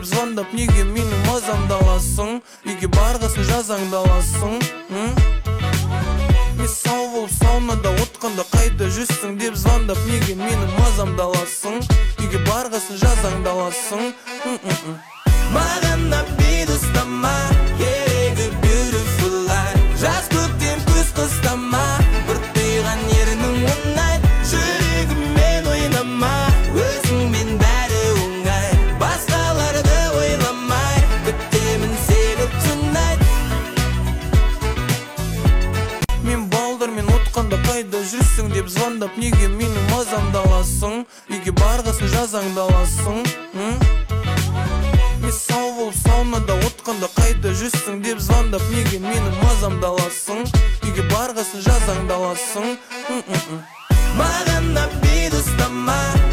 звондап, неге менің мазамды аласың? Үйге барғасын жазаңды аласың? Не сау болып саунада отқанда қайда жүрсің деп звондап, неге менің мазамды аласың? Үйге барғасын жазаңды аласың? Маған да бейді ұстама, керегі beautiful life. Жаз көктем күз қыстама, бір тыйған ерінің ұнайды. Жүрегіммен ойнама, өзіңмен бәрі оңай. Басқаларды ойламай, күтемін сені tonight. Мен балдармен отқанда қайда жүрсің деп звондап, неге менің мазамды аласың? Үйге барғасын жазаңды аласың? Не сау болып саунада отқанда қайда жүрсің деп звондап, неге менің мазамды аласың? Үйге барғасын жазаңды аласың? Маған да бейді ұстама.